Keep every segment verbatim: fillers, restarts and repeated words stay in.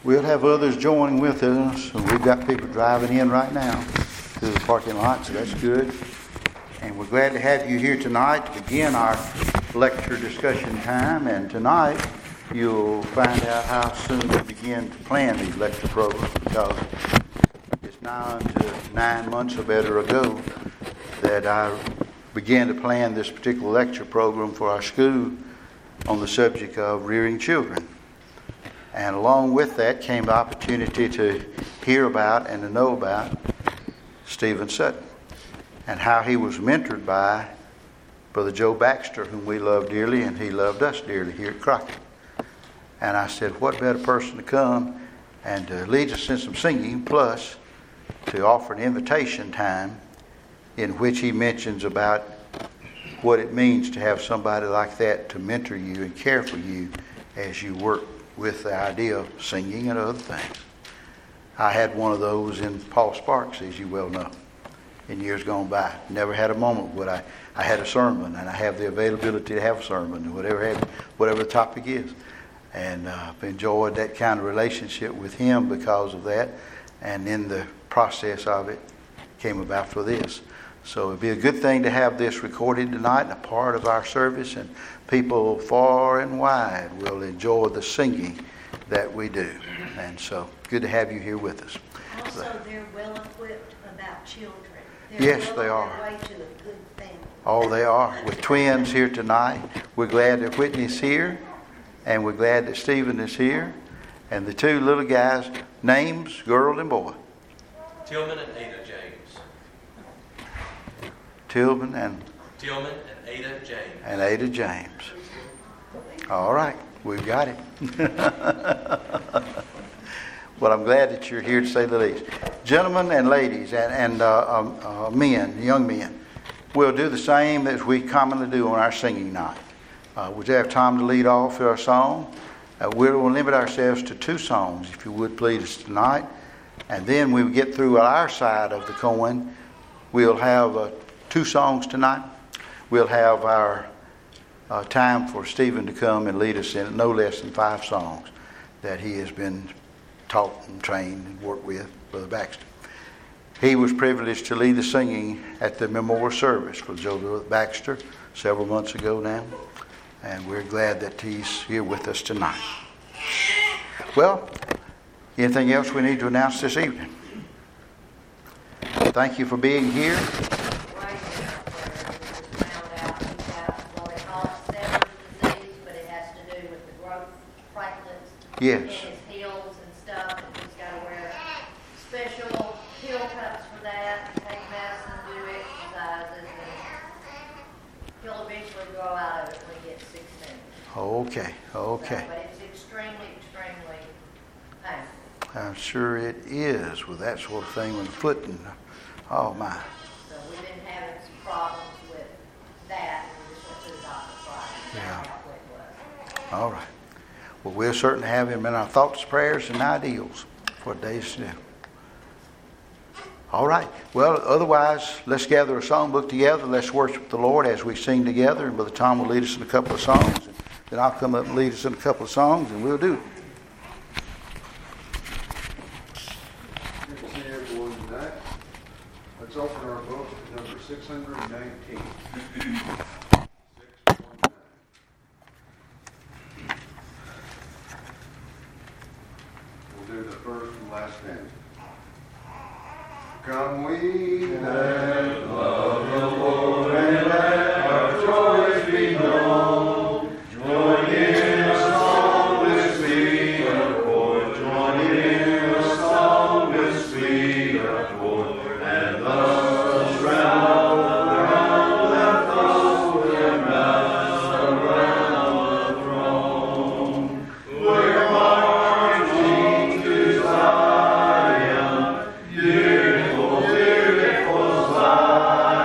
We'll have others joining with us. We've got people driving in right now through the parking lot, so that's good. And we're glad to have you here tonight to begin our lecture discussion time. And tonight you'll find out how soon we begin to plan these lecture programs, because it's now unto nine months or better ago that I began to plan this particular lecture program for our school on the subject of rearing children. And along with that came the opportunity to hear about and to know about Stephen Sutton and how he was mentored by Brother Joe Baxter, whom we love dearly, and he loved us dearly here at Crockett. And I said, what better person to come and to lead us in some singing, plus to offer an invitation time in which he mentions about what it means to have somebody like that to mentor you and care for you as you work with the idea of singing and other things. I had one of those in Paul Sparks, as you well know, in years gone by. Never had a moment where I, I had a sermon, and I have the availability to have a sermon, whatever whatever the topic is. And uh, I've enjoyed that kind of relationship with him because of that. And in the process of it came about for this. So it'd be a good thing to have this recorded tonight and a part of our service, and people far and wide will enjoy the singing that we do. And so good to have you here with us. Also, they're well equipped about children. They're Yes, well they on are. their way to a good family. Oh, they are. With twins here tonight. We're glad that Whitney's here, and we're glad that Stephen is here. And the two little guys, names, girl and boy. Tillman and Ada James. Tillman and Tillman and Ada James. and Ada James. All right, we've got it. Well, I'm glad that you're here, to say the least. Gentlemen and ladies and, and uh, um, uh, men, young men, we'll do the same as we commonly do on our singing night. Uh, would you have time to lead off our song? Uh, we'll limit ourselves to two songs, if you would please, tonight. And then when we get through our side of the coin, we'll have uh, two songs tonight. We'll have our uh, time for Stephen to come and lead us in no less than five songs that he has been taught and trained and worked with, Brother Baxter. He was privileged to lead the singing at the memorial service for Joe Baxter several months ago now, and we're glad that he's here with us tonight. Well, anything else we need to announce this evening? Thank you for being here. Yes. In his heels and stuff, and he's got to wear special heel cups for that, and take medicine, do exercises, and he'll eventually grow out of it when he gets sixteen. Okay, okay. So, but it's extremely, extremely painful. I'm sure it is with that sort of thing when the foot and, oh my. So we've been having some problems with that, and we just went to the doctor Friday. Yeah. How quick it was. All right. Well, we'll certainly have him in our thoughts, prayers, and ideals for days to do. All right. Well, otherwise, let's gather a songbook together. Let's worship the Lord as we sing together. And Brother Tom will lead us in a couple of songs. And then I'll come up and lead us in a couple of songs, and we'll do it. Good to see everyone tonight. Let's open our book to number six hundred nineteen. six one nine. We'll do the first and last stanza. Come we that love the Lord and let our joys be known. Join in a song with sweet accord. Join in a song with sweet accord. And thus round, round that throne and round, around the throne. We're marching to Zion, beautiful, beautiful Zion.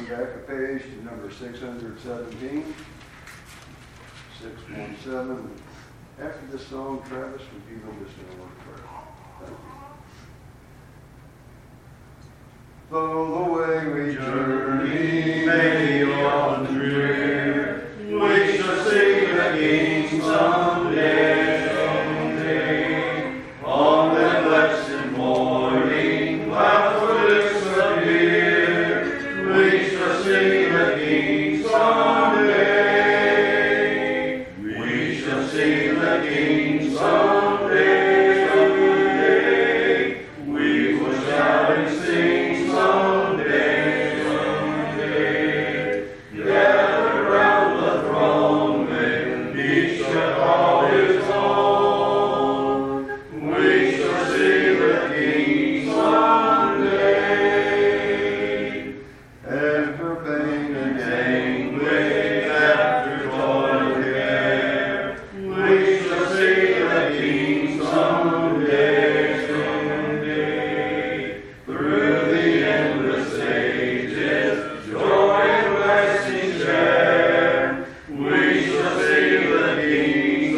back a page to number six hundred seventeen. six one seven. After this song, Travis, would you lead us in a word of prayer? Thank you. Though the way we journey may be often drear, we shall sing the King someday, someday. On that blessed morning, clouds will disappear, we shall sing the King someday. We shall sing the King someday, someday. We will shout and sing someday, someday. Gather round the throne when each shall call his own. We shall see the King someday. After pain and anguish, after toil and care, we shall see the King someday, someday. Through the endless ages, joy and blessing share, we shall see the King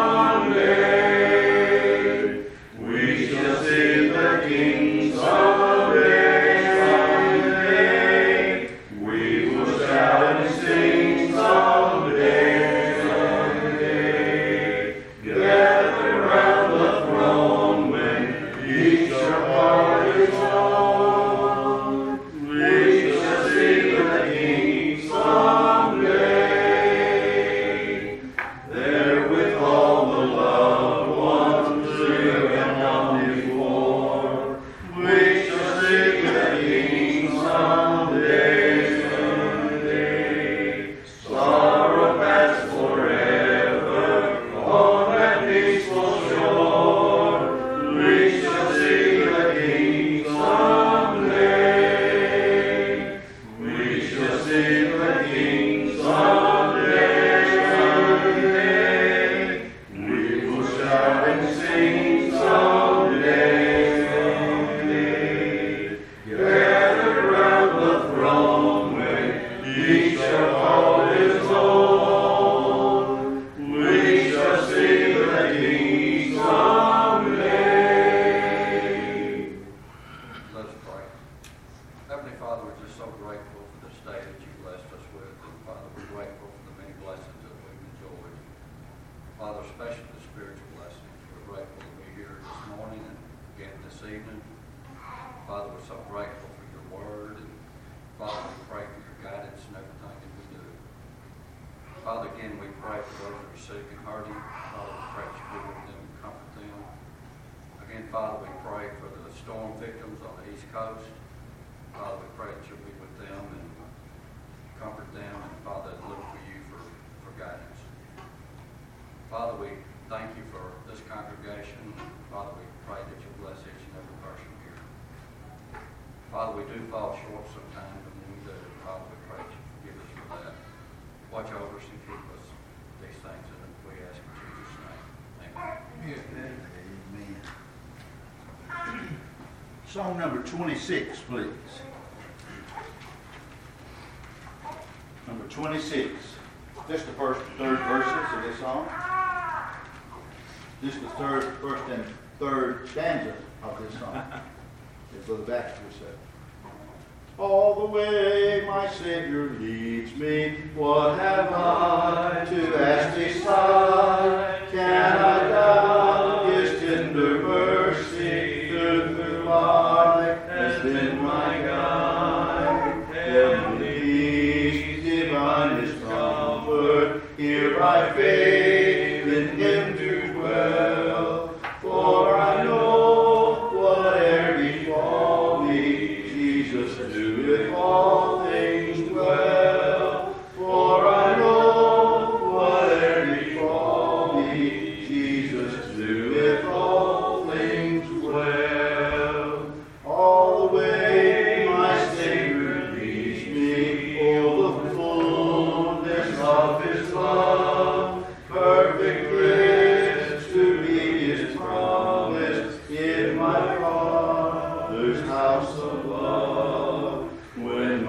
someday. We shall see the King someday, someday. We will shout and sing someday, someday. Gather round the throne when each shall call his own. We shall see the King someday. There with all the loved ones who have gone before, we shall see the King someday, someday. Sorrow past forever on that peaceful shore, we shall see the King someday. We shall see the King someday, someday. We will shout and sing someday, someday. Gather round the throne when each shall call his own. We shall see the King someday. Let's pray. Heavenly Father, we're just so grateful for this day that you blessed us with. And Father, we're grateful for the many blessings that we've enjoyed. Father, especially the spiritual blessings. We're grateful to be here this morning and again this evening. Father, we're so grateful for your word. And Father, we pray for your guidance in everything that we do. Father, again, we pray for those that are sick and hurting. Father, we pray that you be with them and comfort them. Again, Father, we pray for the storm victims on the East Coast. Father, we pray that you'll be with them and comfort them, and Father, look for you for, for guidance. Father, we thank you for this congregation. Father, we pray that you'll bless each and every person here. Father, we do fall short sometimes, but when we do, Father, we pray that you forgive us for that. Watch over us and keep us. These things that we ask in Jesus' name. Amen. Amen. Song number twenty-six, please. Number twenty-six. Just the first and third verses of this song. Just the third, first and third stanza of this song. As Brother Baxter said. All the way my Savior leads me, what have I to ask beside? Can I doubt His tender mercy through through life has been my guide? Heavenly peace, divinest comfort, here by faith in Him to dwell. For I know whate'er befall me, Jesus doeth all things well. For I know whate'er befall me, Jesus doeth all things well. All the way my Savior leads me, oh, the fullness of His love, perfect bliss to be His promise in my Father's house above. When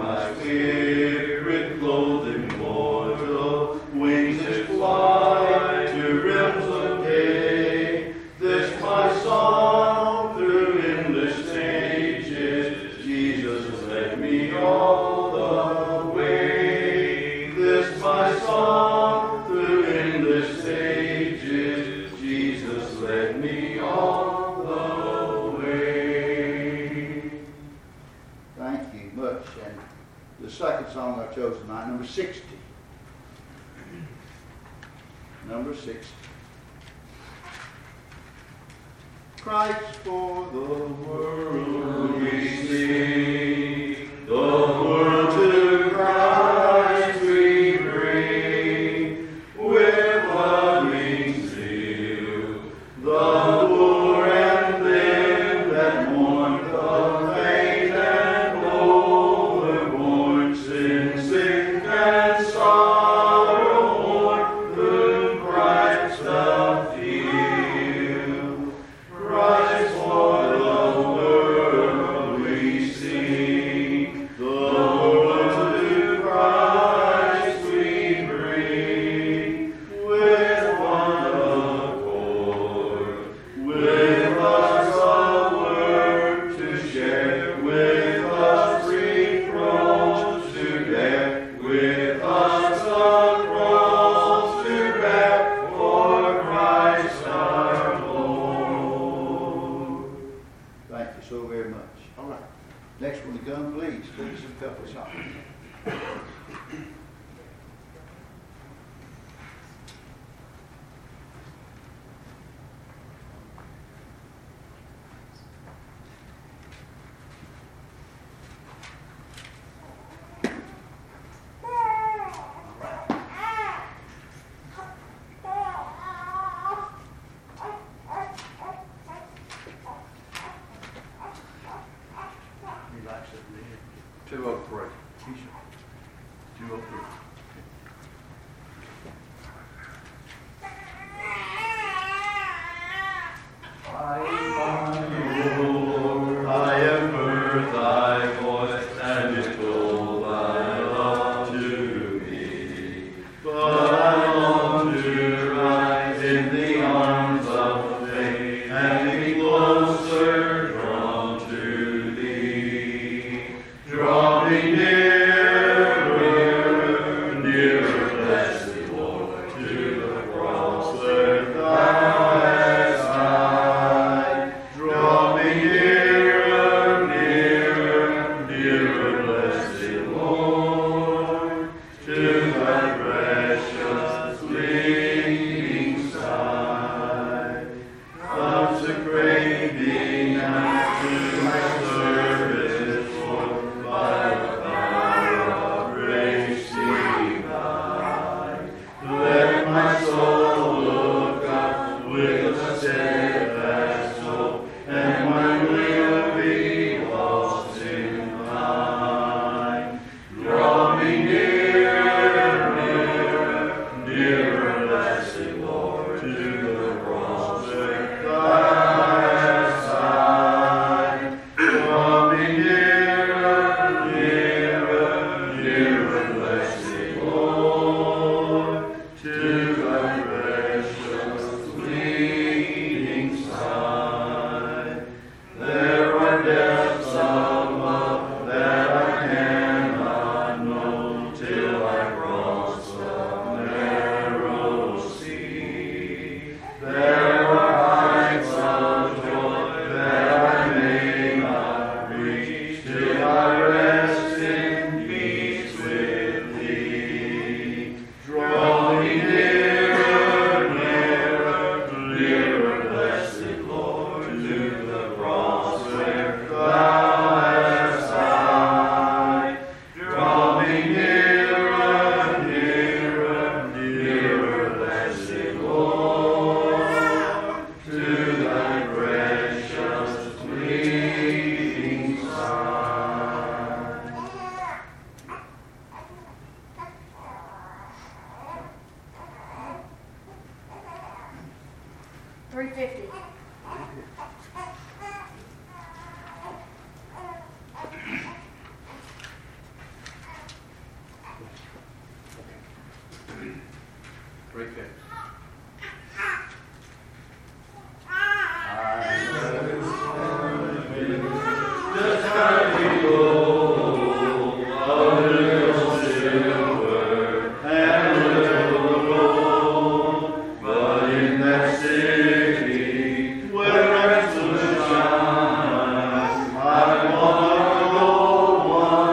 me much. And the second song I chose tonight, number sixty. Number sixty. Christ for the world we sing, the world to Christ we bring, with loving zeal, the poor and them that mourn, the faint and overborne, sin, sick and sorrow born, whom Christ doth heal. Christ for the world we sing, the world to Christ we bring, with one accord, with us a word to share, with us three crowns to bear, with us a cross to bear, for Christ our Lord. Thank you so very much. All right. Next one to come, please. Please, and help us out. Relax it, man. Two oh three. Two oh three. I have heard thy voice, and it told thy love to me. But I long to rise in the arms of faith, and be closer drawn to thee. Draw me nearer, nearer, blessed Lord, to the cross where thou hast died. Draw me nearer, nearer, nearer, blessed Lord, to thy precious bleeding side. Consecrate me now to my service, Lord, by the power of grace divine. Let my soul look up with a steadfast hope, and my will be lost in thine. Draw me nearer, nearer, nearer, blessed Lord, to the cross where thou hast died. Draw me nearer, nearer, nearer, blessed Lord, to thy precious bleeding side. There are depths of love that I cannot know till I cross the narrow sea. There are heights of joy that I may not reach till I rest in peace with thee. Draw me nearer, nearer, nearer, blessed Lord, to the cross where thou hast died. Draw me nearer, nearer, nearer, blessed Lord, to thy precious bleeding side. Three fifty. Three fifty. Just how we go, a little silver and a little gold, but in that city where excellence shines, I want to go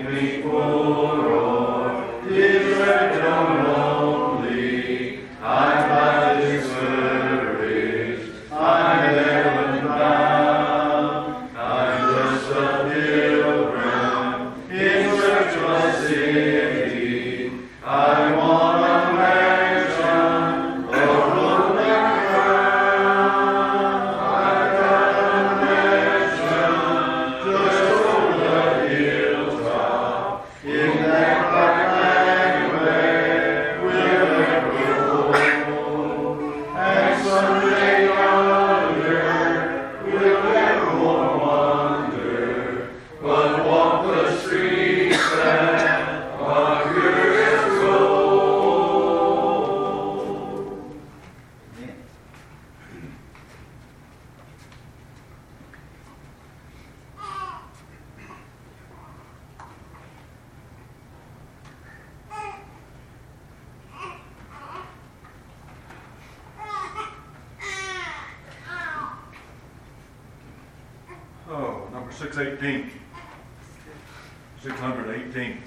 Oh, number six eighteen. Six hundred eighteen.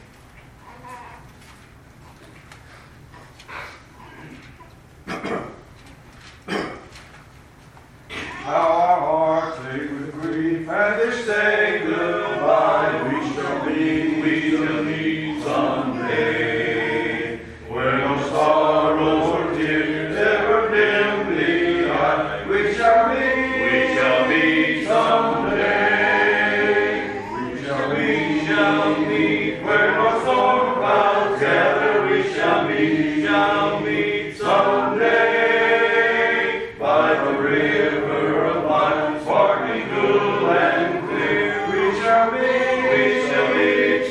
How our hearts ache with grief, and they say goodbye. We shall meet, we shall meet someday, where no sorrows or tears ever dim the eye. We shall meet, we shall meet someday. We shall meet, shall meet, where no storm clouds gather. We shall meet, shall meet someday, by the river of life, sparkling cool and clear. We shall meet, we shall meet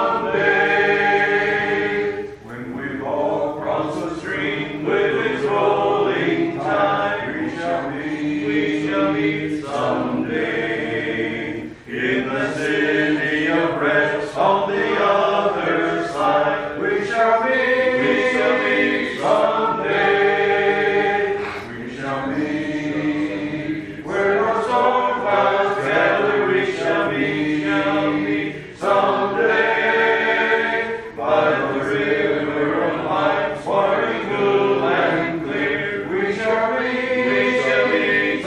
someday, when we've all crossed the stream with its rolling tide. We shall meet, we shall meet someday, in the city of rest on the other side. We shall meet, we shall meet someday. We shall meet where no storm clouds gather. We shall meet, shall meet someday, by the river of life, sparkling cool and clear. We shall meet, we shall meet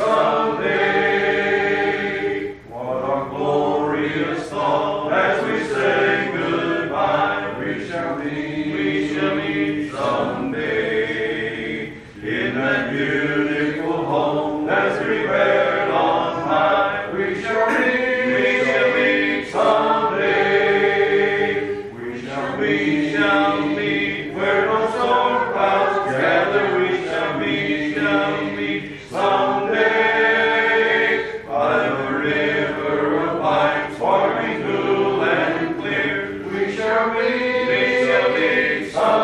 someday. What a glorious thought as we say goodbye. We shall meet, we shall meet someday, in that beautiful home that's prepared on high. We shall meet, we shall meet someday. We shall meet, shall meet, where no storm clouds gather. We shall meet, shall meet someday, by the river of life, sparkling cool and clear. We shall meet, we shall meet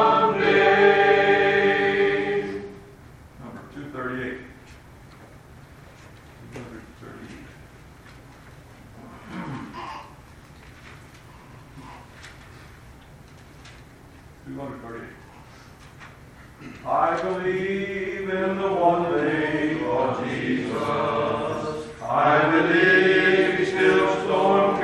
someday. Number two thirty-eight. two thirty-eight. two thirty-eight. I believe in the one name of Jesus. I believe he still stormed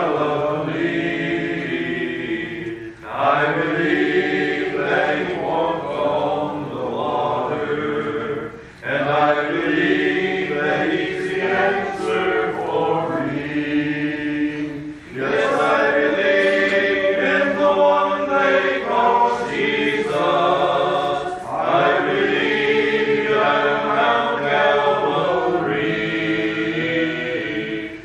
Galilee. I believe that he walked on the water. And I believe that he's the answer for me. Yes, I believe in the one they call Jesus. I believe he died on Mount Calvary.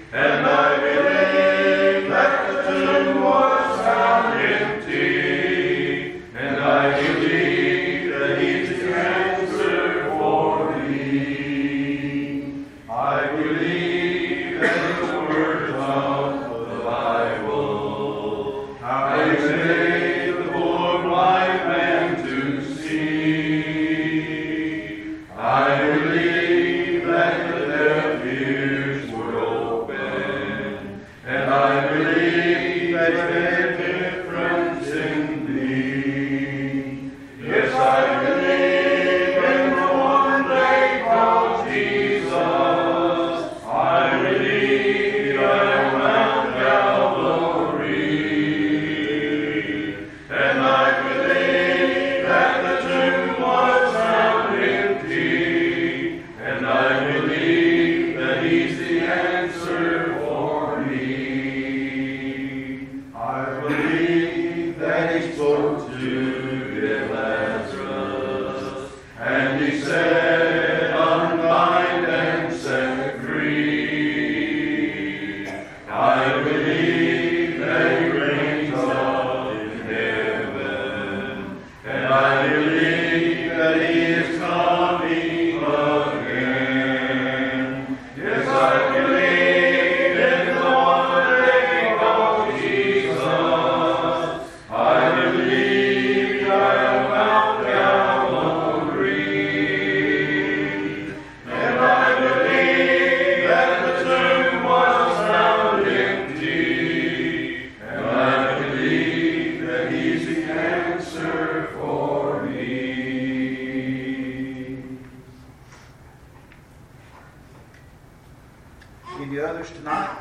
us tonight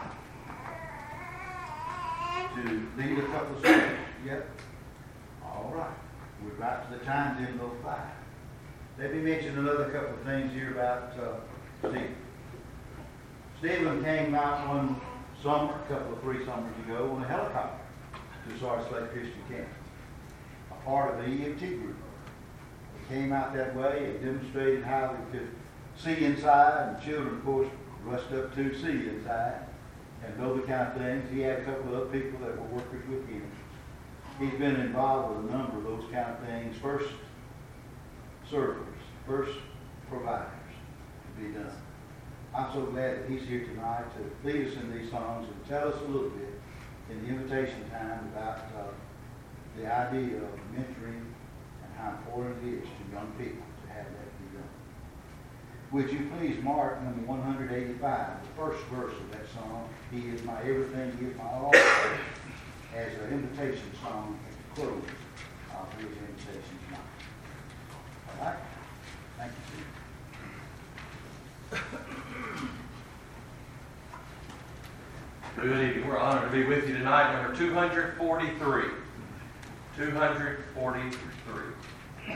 to lead a couple of songs. Yep. All right. We're right to the time then, little five. Let me mention another couple of things here about uh, Stephen. Stephen came out one summer, a couple of three summers ago, on a helicopter to Sardis Lake Christian Camp, a part of the E M T group. He came out that way and demonstrated how we could see inside, and children, of course, rushed up to see inside and know the kind of things. He had a couple of other people that were workers with him. He's been involved with a number of those kind of things. First servers, first providers to be done. I'm so glad that he's here tonight to lead us in these songs and tell us a little bit in the invitation time about uh, the idea of mentoring and how important it is to young people to have that be done. Would you please mark number one hundred eighty-five, the first verse of that song, He is my everything, He is my all, as an invitation song at the close of his invitation tonight. All right? Thank you, Steve. Good evening. We're honored to be with you tonight. Number two hundred forty-three. two hundred forty-three.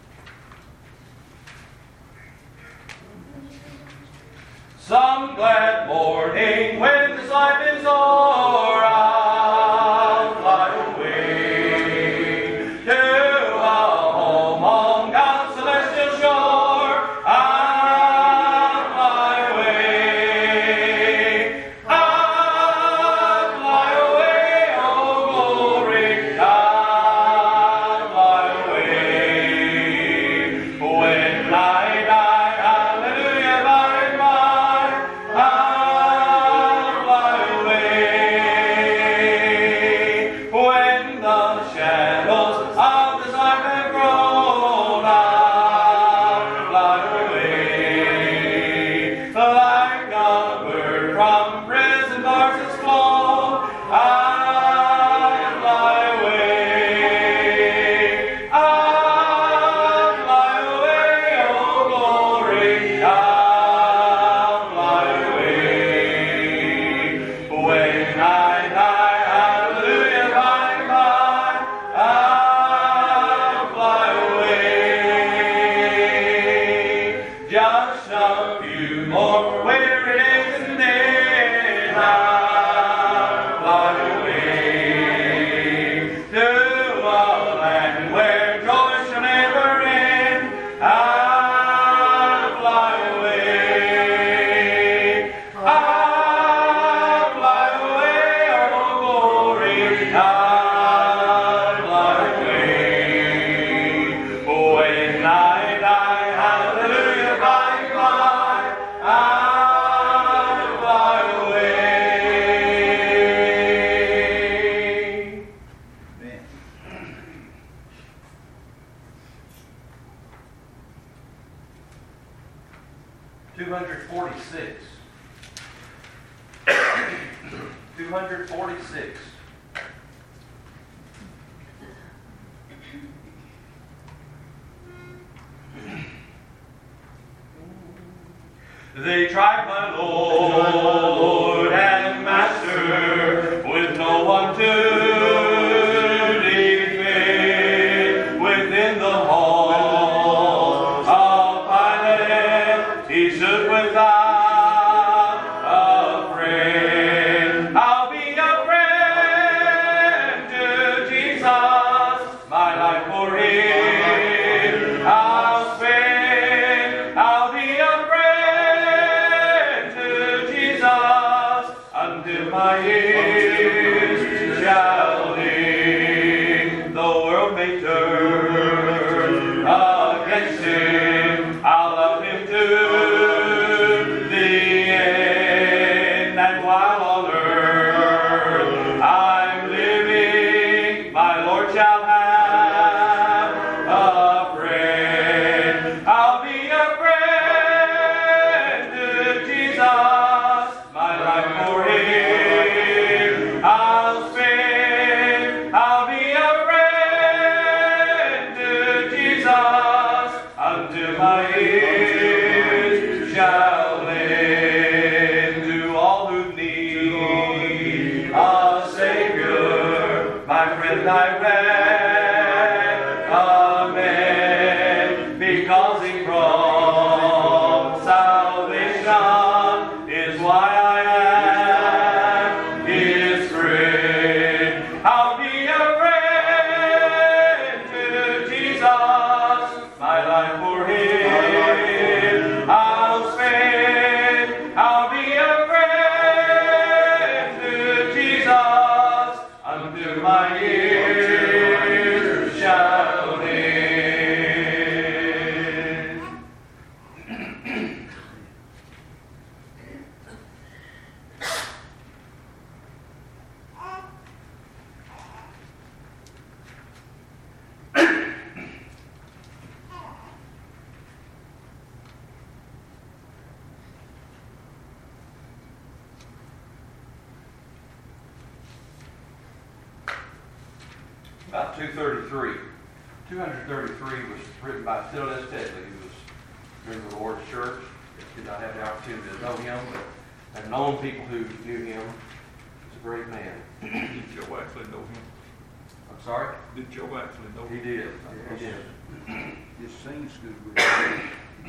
Some glad morning when this life is o'er, I'll fly away to a home on God's celestial shore. I'll fly away. I'll fly away, oh glory. I'll fly away. When I die, hallelujah, by and by, I'll fly away. When the shadows of this life have grown, I'll fly away. Like a bird from prison bars that's flown, I'll fly away. I'll fly away, oh glory, I'll fly away. When I die, hallelujah, by and by, I'll fly away. Just a few more weary days and then I'll fly away to a land where joy shall never end. I'll fly away. I'll fly away, oh glory, I'll fly away. When I die, hallelujah, by and by, I'll fly away. Amen. two hundred forty-six. two hundred forty-six. They tried my Lord and Master with no one to defend. Within the hall of Pilate, he stood without a friend. I'll be a friend to Jesus, my life for him I'll spend. I'll be a friend to Jesus until my years shall end. The world may turn against him, I'll love him to the end. And while on earth I'm living, my Lord shall have a friend. I'll be a friend to Jesus, my life for him I'll spend. I'll be a friend I recommend, because He brought salvation, is why I am His friend. I'll be a friend to Jesus, my life for Him I'll spend. I'll be a friend to Jesus until my years shall end. About two thirty-three. two thirty-three was written by Phil S. Tedley, who was in the Lord's church. Did not have the opportunity to know him, but I've known people who knew him. He's a great man. Did Joe actually know him? I'm sorry? Did Joe actually know He him? did. He did. His singing school was here.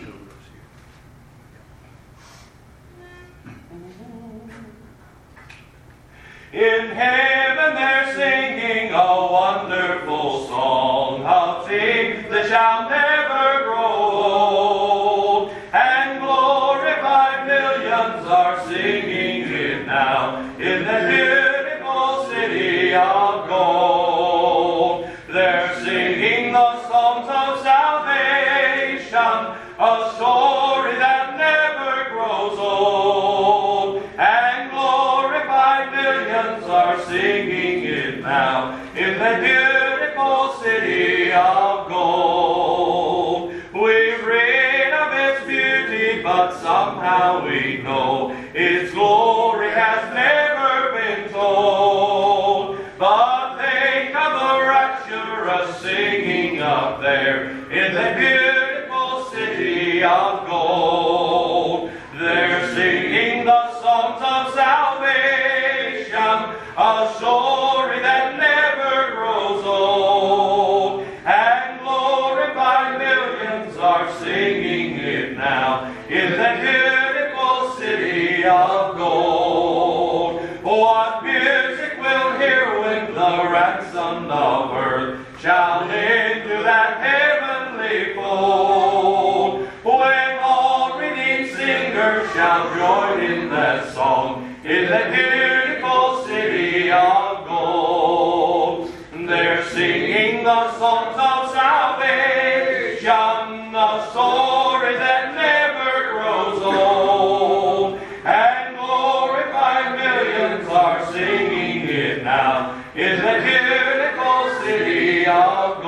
In heaven they're singing a wonderful song of things that shall never grow old, and glorified millions are singing it now in the beautiful city of gold. They're singing the songs of salvation, a story that never grows old, and glorified millions are singing it now in the beautiful city of gold. We've read of its beauty, but somehow we know its glory has never been told. But think of the rapturous singing up there in the beautiful city of gold. They're singing the songs of salvation, a story that never grows old, and glorified millions are singing it now in the beautiful city of gold. What music we'll hear when the ransomed of earth shall into that heavenly fold, when all redeemed singers shall join in that song in the beautiful city of gold. They're singing the songs of salvation, a story that never grows old, and glorified millions are singing it now in the beautiful city of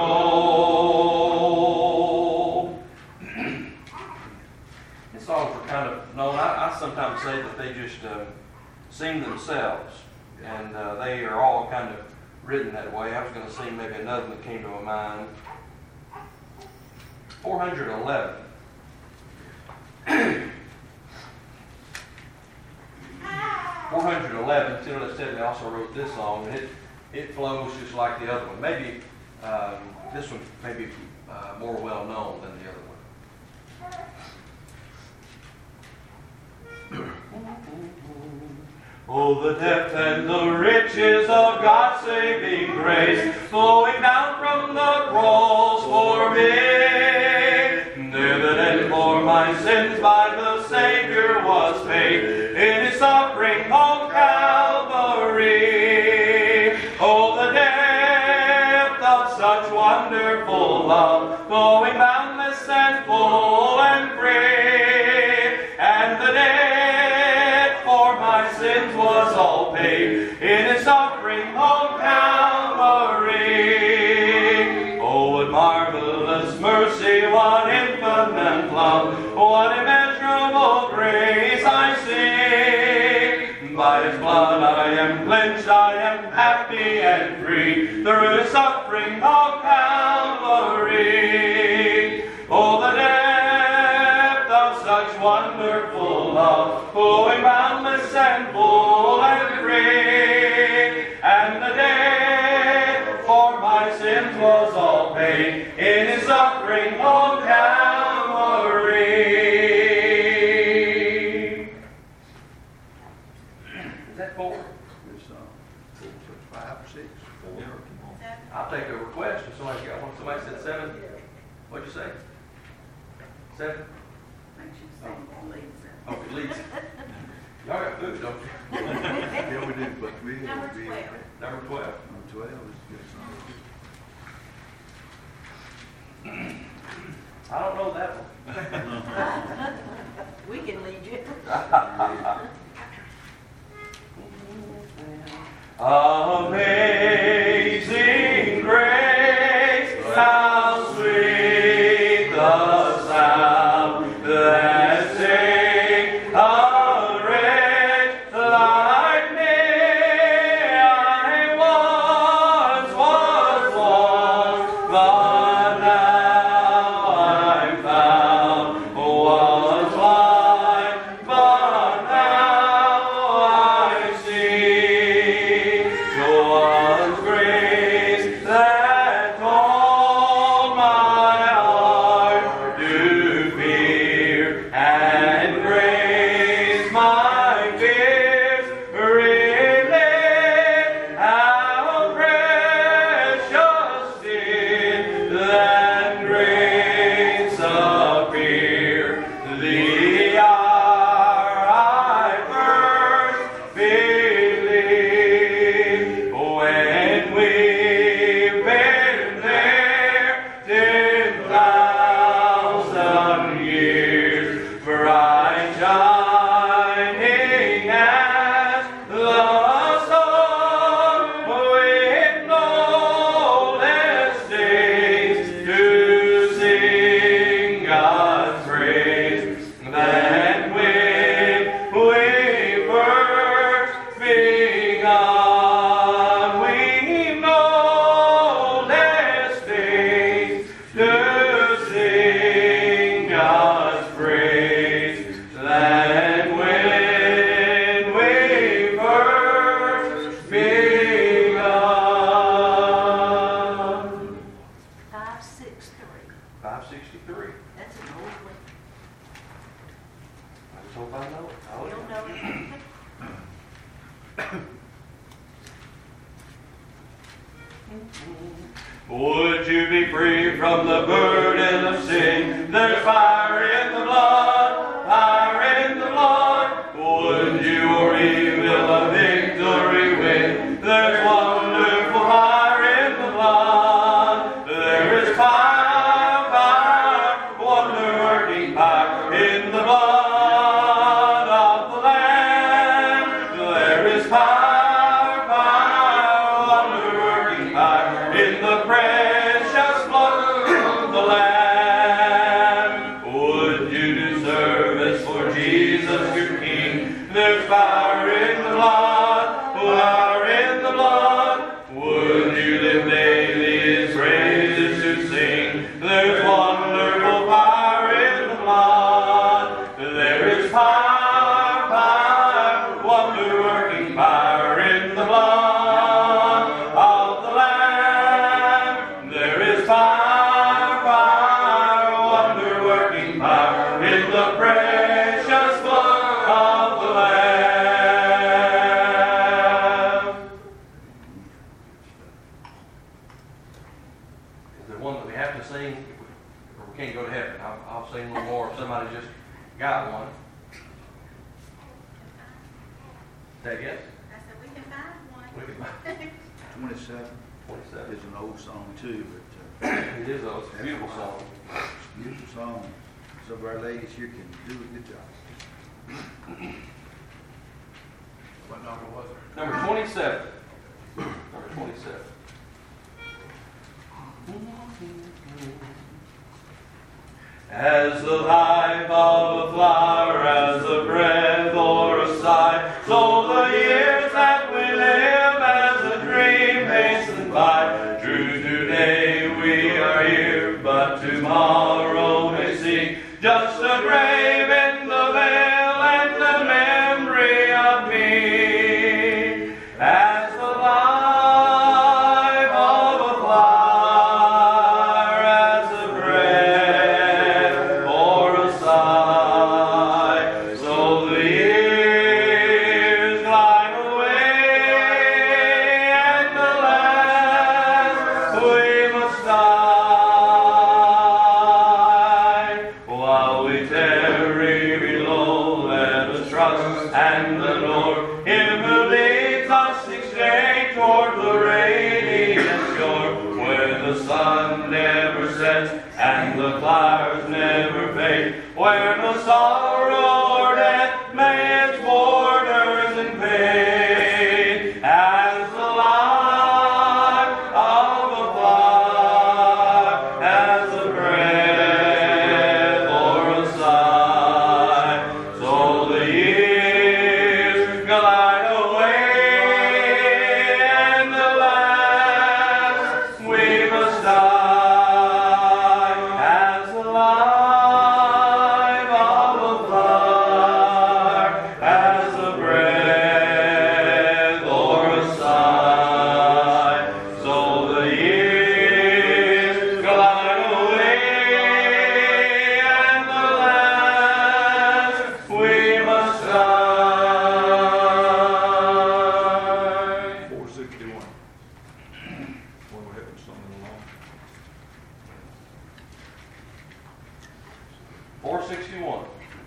gold. These songs are kind of known. I, I sometimes say that they just uh, sing themselves, and uh, they are all kind of written that way. I was going to sing maybe another one that came to my mind. four eleven. four eleven, Phil S. Tedley also wrote this song, and it, it flows just like the other one. Maybe um, this one may be uh, more well known than the other one. Oh, the depth and the riches of God's saving grace, flowing down from the cross for me. There the debt for my sins by the Savior was paid in His suffering on Calvary. Oh, the depth of such wonderful love, flowing boundless and full and free, and the debt for my sins was all paid in His suffering on Calvary. Oh, what marvelous mercy, what infinite love, what immeasurable grace I sing. By His blood I am cleansed, I am happy and free, through His suffering on Calvary. Oh, the depth of such wonderful love, flowing boundless and full and free, and the debt for my sins was all paid in his suffering on Calvary. Is that four? It's, uh, four, six, five, six, four. I'll take a request if somebody got one. Somebody said seven. What'd you say? Seven? Oh, it leads. Y'all got food, don't you? Yeah, we do, but we. Number we- twelve. Number twelve. Number twelve is good. I don't know that one. We can lead you. Amazing grace, how sweet the sound that saved a wretch like me. I once was lost, but now I'm found. Was blind, but now I see. 'Twas grace that called my heart to fear, and grace my fears relieved. How precious did that grace appear the hour I first believed. When we've been there ten thousand years, bright shining as the sun, with no less days to sing God's praise than when we first begun. We've no less days to sing God's praise than when we first begun. Five, six, three. five sixty-three. That's an old one. I just hope I know it. I You'll don't know it. Would you be free from the burden of sin? There's fire in the blood, fire in the blood. Would you or he will a victory win? There's wonderful fire in the blood. There is fire, fire, wonder-working fire in the blood of the Lamb. There is fire, fire, wonder-working fire in the precious blood of the Lamb. Would you do service for Jesus your King? There's fire in the blood, fire in the blood. Would you live daily his praises to sing? There's wonderful fire in the blood. There is fire, fire, wonder-working fire in the blood of the Lamb. There is fire, fire, wonder-working fire in the precious blood of the Lamb. Is there one that we have to sing, or we can't go to heaven? I'll, I'll sing one more if somebody just got one. Is that yes? I said, we can find one. We can- Twenty-seven twenty-seven. is an old song too, but, uh, It is a it's a beautiful song. beautiful song. Some of our ladies here can do a good job. What number was it? Number twenty-seven. Number twenty-seven. As the life of a flower, as a breath or a sigh, so the years that we live as a dream hasten by. True, today we are here, but tomorrow may seem just a grave in the veil and the memory of me. As the life of a flower, rest, and the clouds never fade, where no sorrow or death may its borders invade. As the life of a flower, as the breath or a sigh, so the years glide away, and the last we must die. As the life of a flower, as the breath or a sigh, so the years glide away, and the last we must die. four sixty-one. When we're having something along. four sixty-one.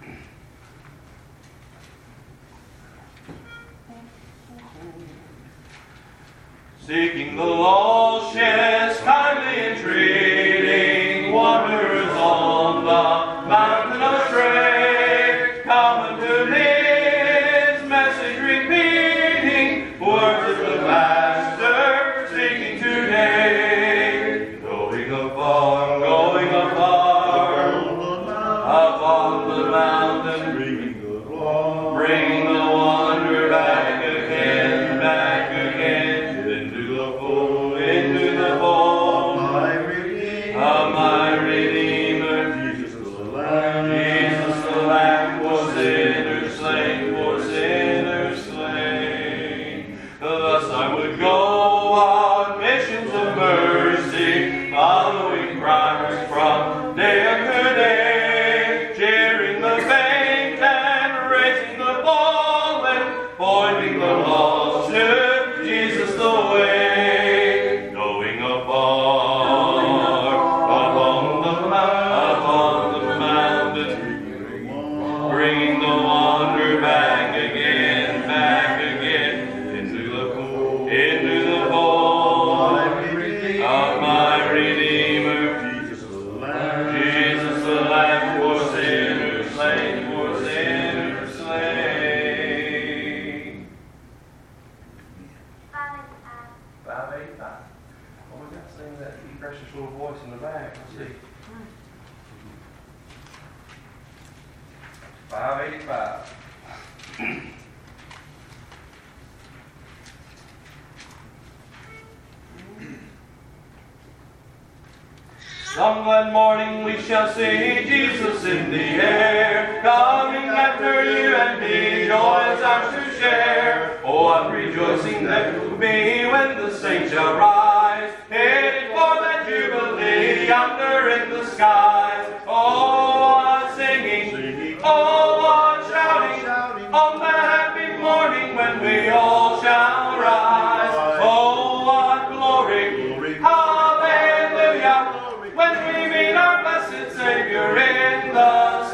Seeking the lost, yes, kindly entreating, wanderers on the mountain astray, come unto his message repeating, words of the Master speaking today. Going afar, going afar, upon the mountain, bringing the bringing the wanderer back again, back again, into the fold, into the fold, My Redeemer, of my Redeemer, Jesus the Lamb, Jesus the Lamb, for sinners slain, for sinners slain. Thus I would go on missions of mercy, following Christ from day after day, cheering the faint and raising the fallen, pointing the lost to Jesus the way, going afar upon the mount, upon the mountain, bringing the wanderer back again, back again, into the fold, into the fold of my Redeemer, Jesus the Lamb, Jesus the Lamb, for sinners slain, for sinners slain. Five eighty-five. Oh, we got to sing that precious little voice in the back. Let's see. Five eighty-five. Some glad morning we shall see Jesus in the air, coming after you and me, joy is ours to share. Oh, I'm rejoicing that will be when the saints shall rise, headed for that jubilee yonder in the skies. Oh, what singing, oh, what shouting, on that happy morning when we all shall rise. Oh, what glory, hallelujah, when we meet our blessed Savior in the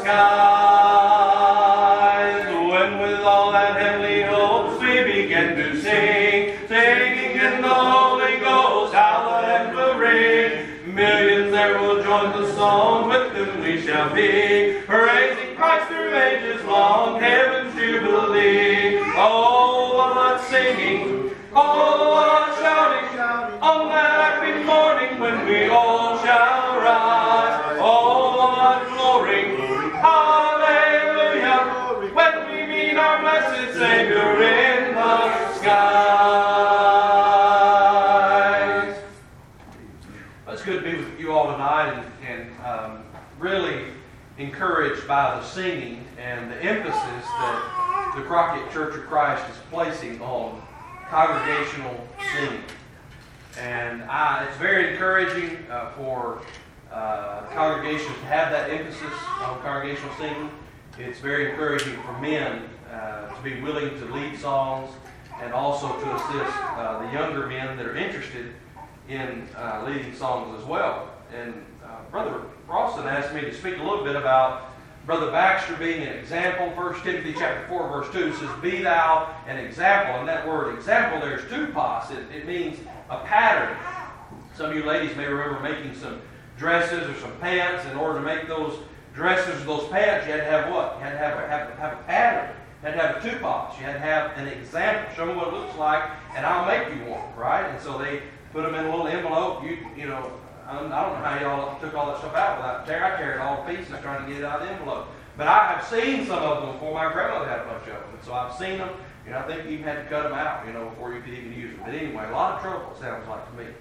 skies. When with all that heavenly hopes we begin to sing, singing in the Holy Ghost, how the hymns will ring. Millions there will join the song, with whom we shall be, praising Christ through ages long, heaven's jubilee. Oh, what singing, oh, what shouting, on that happy morning when we all shall rise. Oh, what glory, hallelujah, when we meet our blessed Savior in the skies. It's good to be with you all tonight, and, and um, really encouraged by the singing and the emphasis that the Crockett Church of Christ is placing on congregational singing. And I, it's very encouraging uh, for uh, congregations to have that emphasis on congregational singing. It's very encouraging for men uh, to be willing to lead songs, and also to assist uh, the younger men that are interested in uh, leading songs as well. And uh, Brother Rawson asked me to speak a little bit about Brother Baxter being an example. First Timothy chapter four, verse two says, "Be thou an example." And that word example, there's two pas. It, it means a pattern. Some of you ladies may remember making some dresses or some pants. In order to make those dresses or those pants, you had to have what? You had to have a, have, have a pattern. You had to have a two-poss. You had to have an example. Show me what it looks like, and I'll make you one, right? And so they put them in a little envelope. You you know, I don't know how y'all took all that stuff out without tear. I carried all the pieces trying to get it out of the envelope. But I have seen some of them before. My grandmother had a bunch of them. And so I've seen them. You know, I think you even had to cut them out, you know, before you could even use them. But anyway, a lot of trouble, it sounds like to me.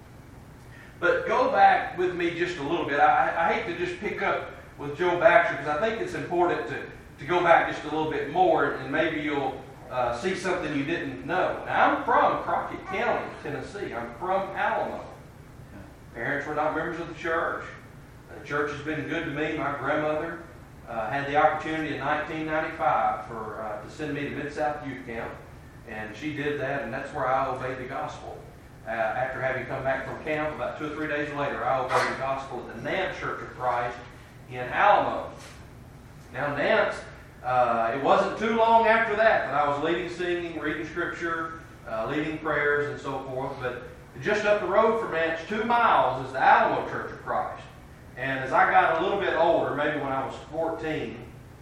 But go back with me just a little bit. I, I hate to just pick up with Joe Baxter because I think it's important to, to go back just a little bit more, and maybe you'll uh, see something you didn't know. Now, I'm from Crockett County, Tennessee. I'm from Alamo. Parents were not members of the church. The church has been good to me. My grandmother uh, had the opportunity in nineteen ninety-five for uh, to send me to Mid-South Youth Camp, and she did that, and that's where I obeyed the gospel. Uh, after having come back from camp, about two or three days later, I obeyed the gospel at the Nance Church of Christ in Alamo. Now, Nance, uh, it wasn't too long after that that I was leading singing, reading scripture, uh, leading prayers, and so forth. But just up the road from Nance, two miles, is the Alamo Church of Christ. And as I got a little bit older, maybe when I was fourteen,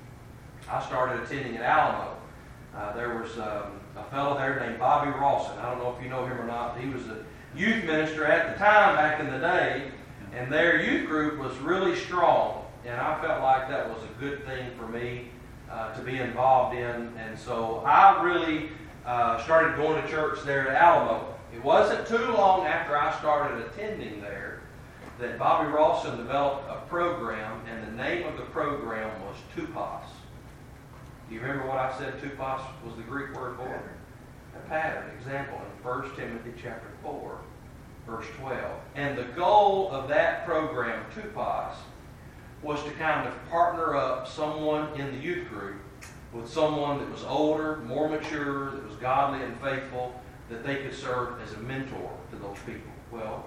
I started attending at Alamo. Uh, there was um, a fellow there named Bobby Rawson. I don't know if you know him or not. He was a youth minister at the time back in the day, and their youth group was really strong. And I felt like that was a good thing for me uh, to be involved in. And so I really uh, started going to church there at Alamo. It wasn't too long after I started attending there that Bobby Rawson developed a program, and the name of the program was two-poss. Do you remember what I said two-poss was the Greek word for? A pattern, example, in First Timothy chapter four, verse twelve. And the goal of that program, two-poss, was to kind of partner up someone in the youth group with someone that was older, more mature, that was godly and faithful, that they could serve as a mentor to those people. Well,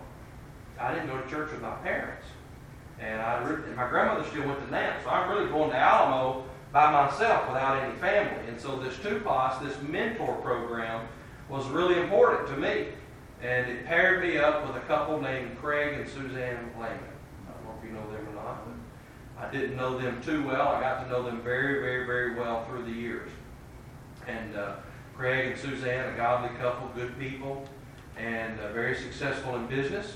I didn't go to church with my parents, and I and my grandmother still went to Nance, so I'm really going to Alamo by myself without any family. And so this two-poss, this mentor program, was really important to me, and it paired me up with a couple named Craig and Suzanne Lehman. I don't know if you know them or not, but I didn't know them too well. I got to know them very, very, very well through the years. And uh, Craig and Suzanne, a godly couple, good people, and uh, very successful in business.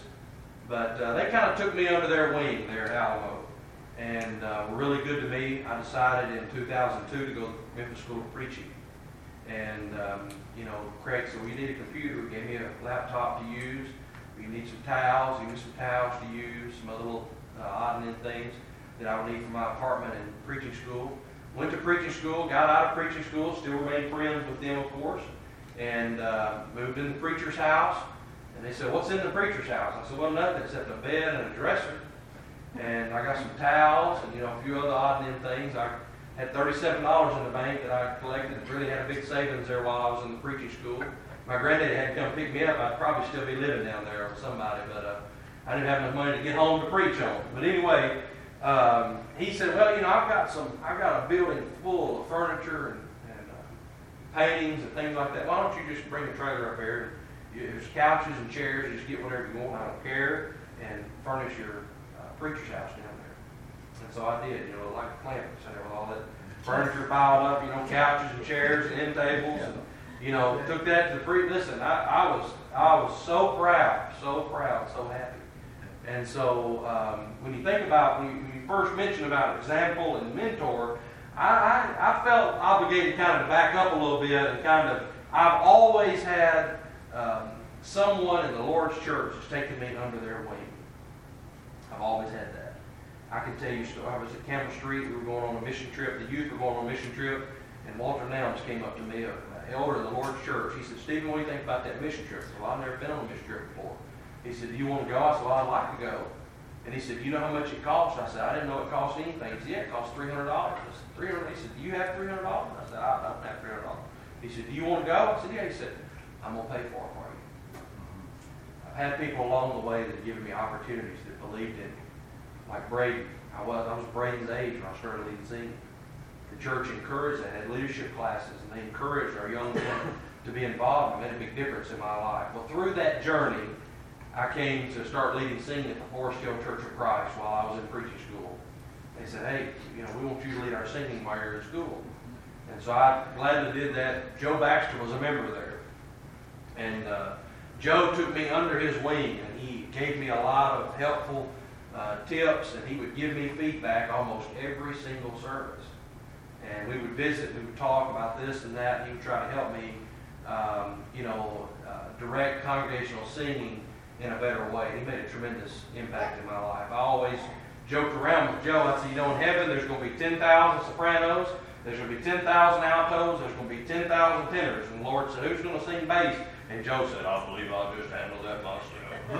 But uh, they kind of took me under their wing there at Alamo, and uh, were really good to me. I decided in two thousand two to go to Memphis School of Preaching. And, um, you know, Craig said, well, you need a computer. Gave me a laptop to use. You need some towels. You need some towels to use, some other little uh, odd and end things that I would need for my apartment and preaching school. Went to preaching school, got out of preaching school, still remained friends with them, of course, and uh, moved in the preacher's house. And they said, what's in the preacher's house? I said, well, nothing except a bed and a dresser. And I got some towels and, you know, a few other odd and end things. I had thirty-seven dollars in the bank that I collected. Really had a big savings there while I was in the preaching school. My granddaddy had to come pick me up. I'd probably still be living down there with somebody, but uh, I didn't have enough money to get home to preach on. But anyway, um, he said, well, you know, I've got some, I've got a building full of furniture and, and uh, paintings and things like that. Why don't you just bring a trailer up here? There's couches and chairs. You just get whatever you want. I don't care. And furnish your uh, preacher's house down there. And so I did, you know, like a campus. I had all that furniture piled up, you know, couches and chairs and end tables. And, you know, took that to the pre. Listen, I, I was I was so proud, so proud, so happy. And so um, when you think about, when you, when you first mentioned about example and mentor, I, I, I felt obligated kind of to back up a little bit and kind of, I've always had um, someone in the Lord's church that's taken me under their wing. I've always had that. I can tell you, I was at Campbell Street, we were going on a mission trip, the youth were going on a mission trip, and Walter Nelms came up to me, an elder of the Lord's church. He said, Stephen, what do you think about that mission trip? I said, well, I've never been on a mission trip before. He said, do you want to go? I said, well, I'd like to go. And he said, do you know how much it costs? I said, I didn't know it cost anything. He said, yeah, it costs three hundred dollars. I said, three hundred dollars? He said, do you have three hundred dollars? I said, I don't have three hundred dollars. He said, do you want to go? I said, yeah. He said, I'm going to pay for it for you. I've had people along the way that have given me opportunities that believed in me. Like Brady. I was, I was Brady's age when I started leading singing. The church encouraged that, had leadership classes, and they encouraged our young men to be involved, and made a big difference in my life. Well, through that journey, I came to start leading singing at the Forest Hill Church of Christ while I was in preaching school. They said, hey, you know, we want you to lead our singing while you're in school. And so I gladly did that. Joe Baxter was a member there. And uh, Joe took me under his wing, and he gave me a lot of helpful uh, tips, and he would give me feedback almost every single service. And we would visit, we would talk about this and that, and he would try to help me, um, you know, uh, direct congregational singing in a better way. He made a tremendous impact in my life. I always joked around with Joe. I said, you know, in heaven there's going to be ten thousand sopranos, there's going to be ten thousand altos, there's going to be ten thousand tenors. And the Lord said, who's going to sing bass? And Joe said, I believe I'll just handle that myself.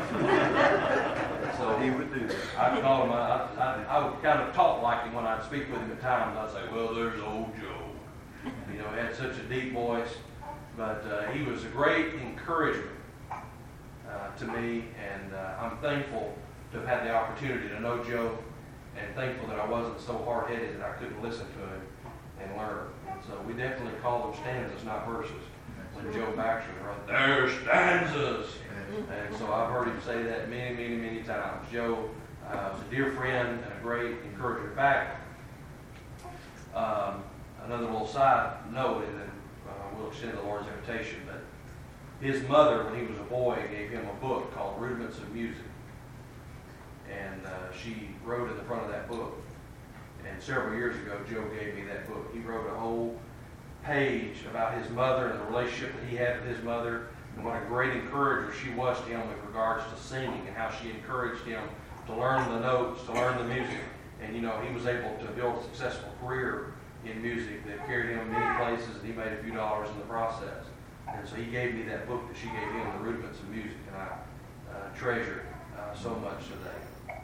So He would do that. I call him, I, I, I would kind of talk like him when I'd speak with him at times. I'd say, well, there's old Joe. You know, he had such a deep voice. But uh, he was a great encouragement uh, to me, and uh, I'm thankful to have had the opportunity to know Joe, and thankful that I wasn't so hard-headed that I couldn't listen to him and learn. And so we definitely call them stanzas, not verses. When Joe Baxter wrote, there's stanzas. And so I've heard him say that many, many, many times. Joe uh, was a dear friend and a great encourager. In fact, um, another little side note, and then uh, we'll extend the Lord's invitation, but his mother, when he was a boy, gave him a book called Rudiments of Music. And uh, she wrote in the front of that book. And several years ago, Joe gave me that book. He wrote a whole page about his mother and the relationship that he had with his mother, and what a great encourager she was to him with regards to singing, and how she encouraged him to learn the notes, to learn the music. And you know, he was able to build a successful career in music that carried him many places, and he made a few dollars in the process. And so he gave me that book that she gave him, The Rudiments of Music, and I uh, treasure it uh, so much today.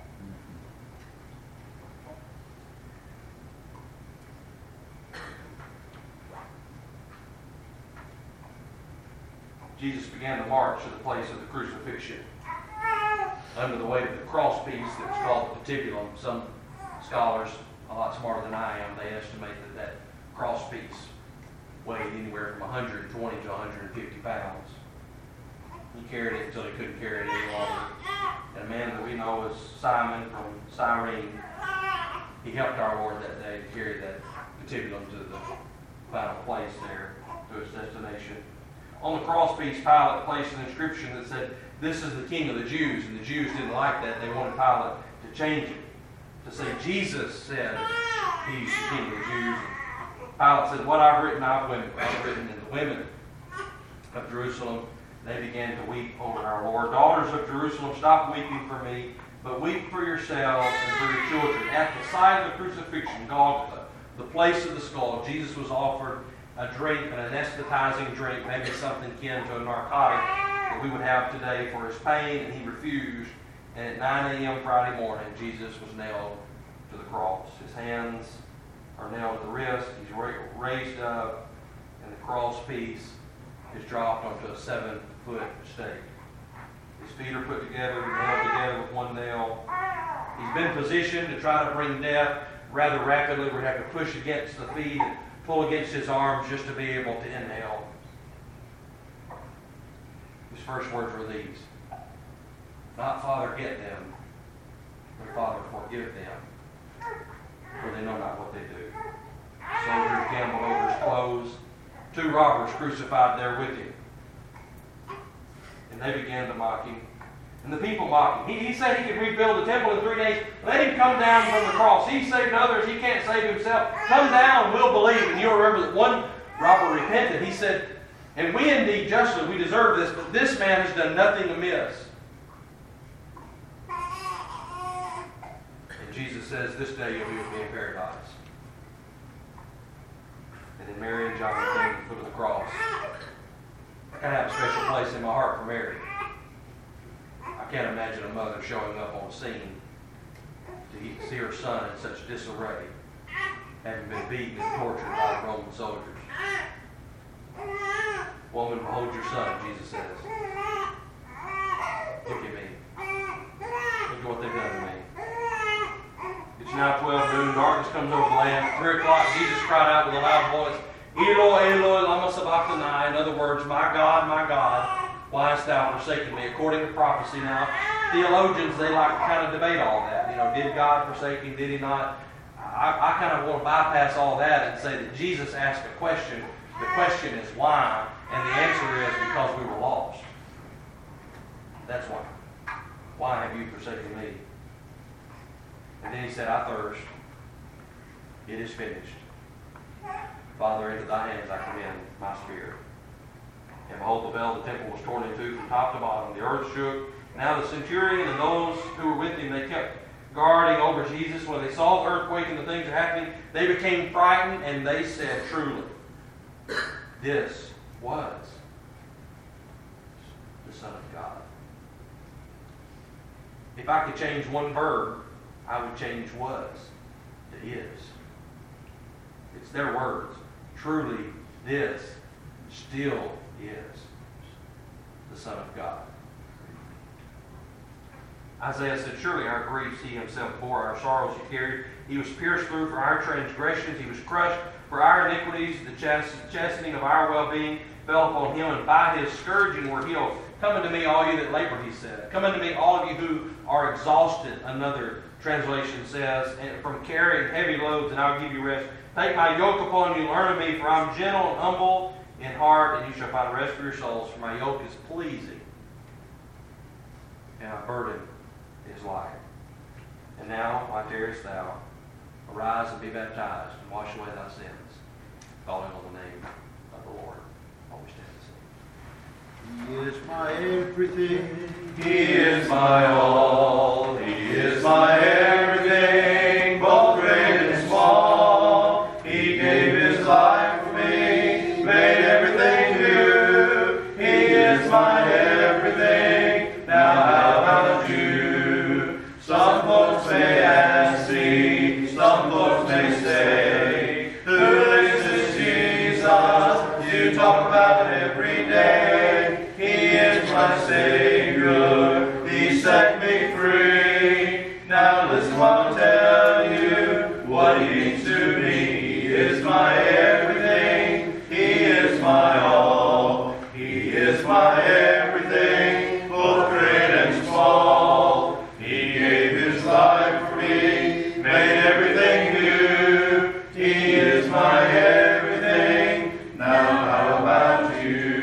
Jesus began to march to the place of the crucifixion under the weight of the cross piece that was called the patibulum. Some scholars, a lot smarter than I am, they estimate that that cross piece weighed anywhere from one hundred twenty to one hundred fifty pounds. He carried it until he couldn't carry it any longer. And a man that we know as Simon from Cyrene, he helped our Lord that day to carry that patibulum to the final place there, to its destination. On the cross piece, Pilate placed an inscription that said, this is the King of the Jews. And the Jews didn't like that. They wanted Pilate to change it, to say Jesus said he's the King of the Jews. Pilate said, what I've written, I've written. And the women of Jerusalem, they began to weep over our Lord. Daughters of Jerusalem, stop weeping for me, but weep for yourselves and for your children. At the side of the crucifixion, Golgotha, the place of the skull, Jesus was offered a drink, an anesthetizing drink, maybe something akin to a narcotic that we would have today for his pain, and he refused. And at nine a.m. Friday morning, Jesus was nailed to the cross. His hands are nailed at the wrist. He's raised up, and the cross piece is dropped onto a seven-foot stake. His feet are put together, nailed together with one nail. He's been positioned to try to bring death rather rapidly. We have to push against the feet and pull against his arms just to be able to inhale. His first words were these: not Father, get them, but Father, forgive them, for they know not what they do. Soldiers gambled over his clothes. Two robbers crucified there with him. And they began to mock him. And the people mocked him. He, he said he could rebuild the temple in three days. Let him come down from the cross. He saved others. He can't save himself. Come down, we'll believe. And you'll remember that one robber repented. He said, and we indeed justly, we deserve this, but this man has done nothing amiss. And Jesus says, this day you'll be with me in paradise. And then Mary and John came to the foot of the cross. I kind of have a special place in my heart for Mary. I can't imagine a mother showing up on scene to see her son in such disarray, having been beaten and tortured by the Roman soldiers. Woman, behold your son, Jesus says. Look at me. Look at what they've done to me. It's now twelve noon. Darkness comes over the land. At three o'clock, Jesus cried out with a loud voice, Eloi, Eloi, lama sabachthani. In other words, my God, my God, Why hast thou forsaken me? According to prophecy now, theologians, they like to kind of debate all that. You know, did God forsake him? Did he not? I, I kind of want to bypass all that and say that Jesus asked a question. The question is why, and the answer is because we were lost. That's why. Why have you forsaken me? And then he said, I thirst. It is finished. Father, into thy hands I commend my spirit. And behold, the veil of the temple was torn in two from top to bottom. The earth shook. Now the centurion and those who were with him, they kept guarding over Jesus. When they saw the earthquake and the things happening, they became frightened, and they said, truly, this was the Son of God. If I could change one verb, I would change was to is. It's their words. Truly, this still is the Son of God. Isaiah said, surely our griefs he himself bore, our sorrows he carried. He was pierced through for our transgressions. He was crushed for our iniquities. The chastening of our well-being fell upon him, and by his scourging we're healed. Come unto me, all you that labor, he said. Come unto me, all of you who are exhausted, another translation says, and from carrying heavy loads, and I'll give you rest. Take my yoke upon you, learn of me, for I'm gentle and humble in heart, and you shall find rest for your souls, for my yoke is pleasing, and my burden is light. And now, why tarriest thou? Arise and be baptized, and wash away thy sins, calling on the name of the Lord. Always stand and sing. He is my everything. He is my all. He is my everything, both great and small. He gave his life for me, made everything new. He is my everything. Now how about you? Some folks may ask, see, some folks may say, who is this Jesus you talk about every day? He is my Savior, he set me free. Now listen while I tell you what he means to me. He is my everything, he is my all. He is my everything, both great and small. He gave his life for me, made everything new. He is my everything. Now how about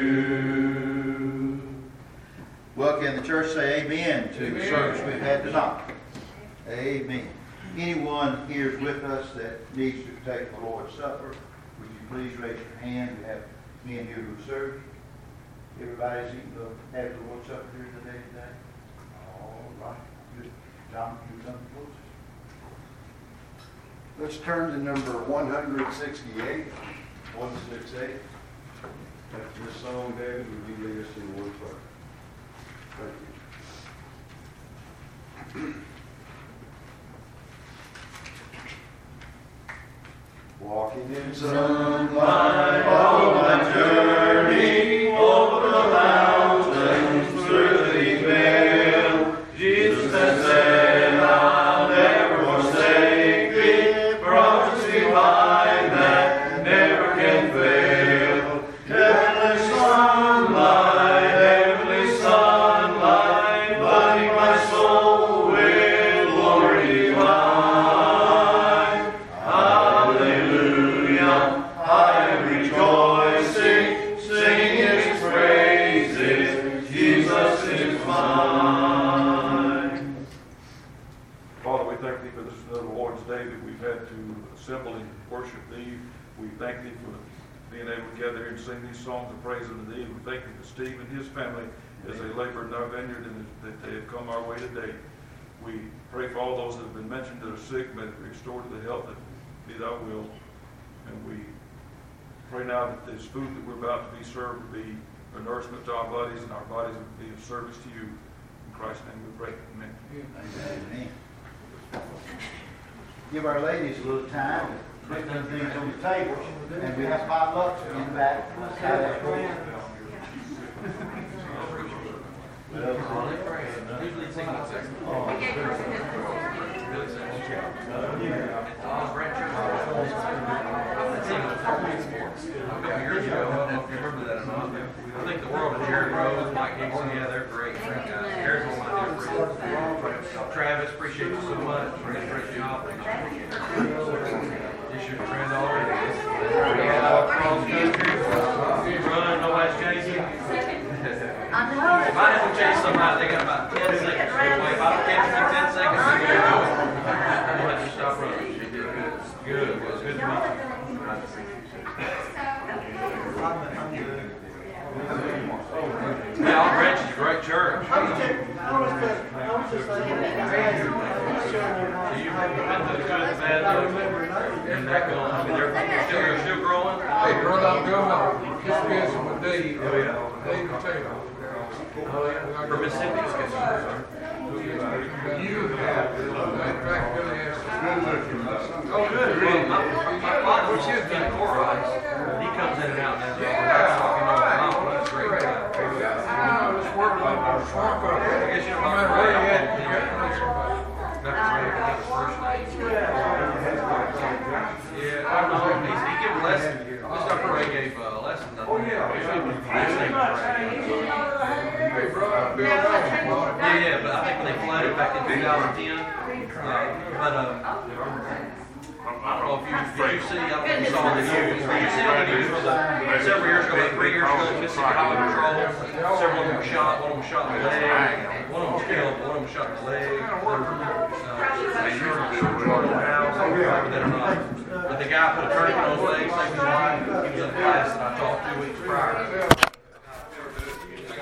you? Well, can the church say amen to the service we've had tonight? Amen. Anyone here is with us that needs to take the Lord's Supper, would you please raise your hand? We have men here who serve you. Everybody's eating the, have the Lord's Supper here today today? All right. Good. John, you come close. Let's turn to number one hundred sixty-eight, one sixty-eight. After this song, David, would you lead us in the Lord's Prayer? Thank you. Walking in sunlight on my journey over the mountains through the vale, Jesus has said, I'll never forsake thee. Promise behind that never can fail. Heavenly sunlight, heavenly sunlight, flooding my soul with glory divine. Day that we've had to assemble and worship thee. We thank thee for being able to gather and sing these songs of praise unto thee. We thank thee for Steve and his family as they labor in our vineyard and that they have come our way today. We pray for all those that have been mentioned that are sick, may they be restored to the health that be thy will. And we pray now that this food that we're about to be served will be a nourishment to our bodies and our bodies will be of service to you. In Christ's name we pray. Amen. Amen. Give our ladies a little time to put them things on the table, and we have potlucks in the back. How that's going. Well, Billy Simmons. Uh, Brent Church. That's even a couple sports. A couple years ago, I don't know if you remember that or not. I think the world of Jared Rose, Mike Gibson, yeah, they're great, great guys. Jared's one of my dear friends. Travis, appreciate you so much. We're going to break you off. This your friend already. Yeah, cross country. Run, nobody's chasing. Might have to chase somebody. They got about ten seconds to away. If I don't catch them in ten seconds, they're going to go. We'll have to stop running. She did good. Good. It was good to meet you. Yeah, All Branch is a great church. So you've been through the good and bad, and that going. I mean, they're, they're still, they're still growing. Hey, brother, I'm going home. Just messing with Dave. Oh, yeah. Dave Taylor. For Mississippi, it's good. You have, in fact, Billy has some Oh, good. Well, my, my father was his been Corites. He comes in and out now. Yeah, Talking all right. about That's great. Great. I was working on our swamp up I there. guess you No don't matter where you at, you got to know somebody. That's right. That's his first name. Yeah, I don't know. He, he gave lessons. Mister Ray gave uh, lessons. Oh, yeah. Last name was Ray. Hey, brother, Bill Jones. Yeah, yeah, but I think when they flooded back in two thousand ten, uh, but uh, I don't know if you, did you see, I don't know if you saw on the news, did you see on the news, was uh, several years ago, like three years ago, Mississippi Highway Patrol, several of them were shot, one of them was shot in the leg, one of them was killed, one of them was shot in the leg. They were uh, sure charged on house, I don't remember that or not. But the guy put a tourniquet on his leg, saved his life. He was in a class that I taught two weeks prior.